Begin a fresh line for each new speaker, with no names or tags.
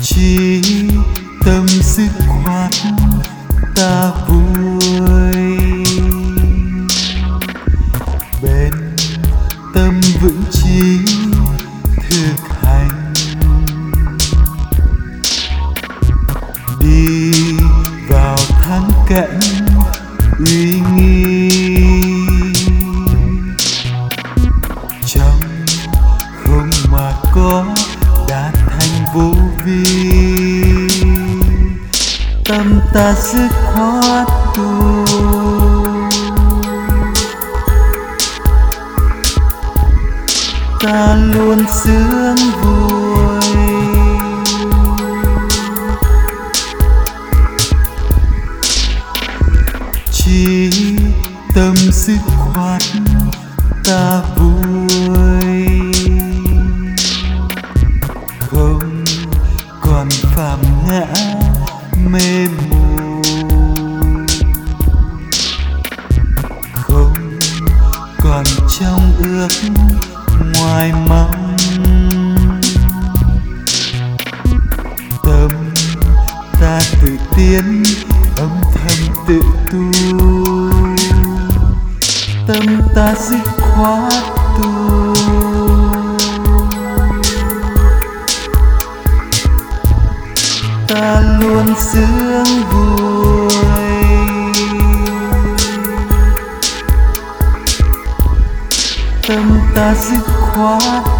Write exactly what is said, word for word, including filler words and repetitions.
chỉ tâm dứt khoát ta vui, bên tâm vững chí thực hành, đi vào thắng cảnh uy nghi, trong không mà có đã thành vô vi, tâm ta dứt khoát tu, ta luôn sướng vui, chỉ tâm dứt khoát ta vui, không còn phạm ngã mê mù, không còn trong ước ngoài mong, tâm ta tự tiến âm thầm tự tu, tâm ta dứt khoát tu, ta luôn sướng vui, tâm ta dứt khoát